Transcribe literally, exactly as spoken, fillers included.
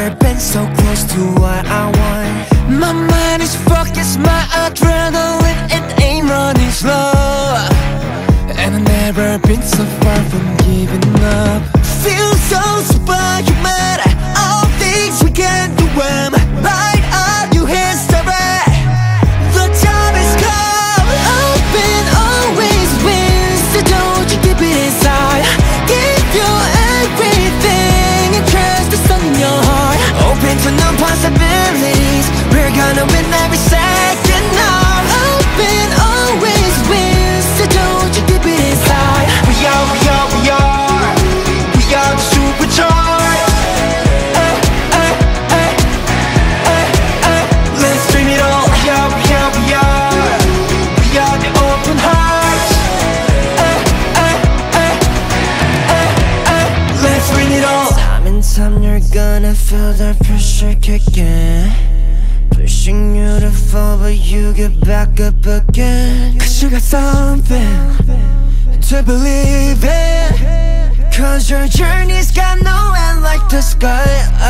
never been so close to what I want. My mind is focused, my adrenaline, it ain't running slow. And I've never been so far from giving up. Feel so superhuman, all things we can do them. Light up your history, the time has come. Open always wins, so don't you keep it inside. Give you everything and trust the sun in your heart. Open to new possibilities, we're gonna win every second now. Open always wins, so don't you keep it inside. We are, we are, we are, we are the supercharged. Eh, eh, eh, eh, eh. Let's dream it all. We are, we are, we are, we are the open hearts. Eh, eh, eh, eh, eh. Let's bring it all. Time and time you're gonna feel the pressure kicking, pushing you to fall, but you get back up again. Cause you got something to believe in, cause your journey's got no end like the sky.